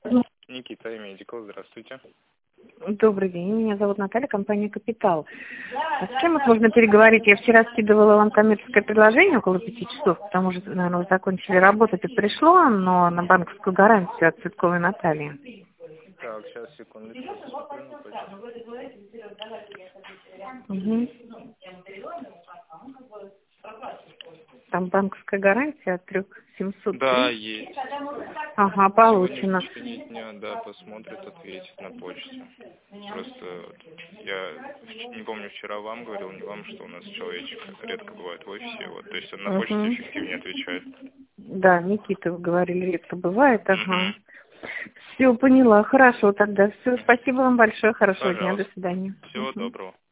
Никита, Медикал, здравствуйте. Добрый день, меня зовут Наталья, компания «Капитал». А с кем вот можно переговорить? Я вчера скидывала вам коммерческое предложение около 5 часов, потому что, наверное, вы закончили работать и пришло, но на банковскую гарантию от Цветковой Натальи. Так, сейчас, секундочку, посмотрю на почту. Угу. Там банковская гарантия от 3700. Да, есть. Ага, Сегодня получено. в течение дня, да, посмотрит, ответит на почте. Просто вот, я не помню, вчера вам говорил, не вам, что у нас человечек редко бывает в офисе, вот, то есть он на почте Угу. эффективнее отвечает. Да, Никита, вы говорили, редко бывает, ага. Угу. Все, поняла, хорошо тогда. Все, спасибо вам большое, хорошего дня, до Пожалуйста. свидания. Всего доброго.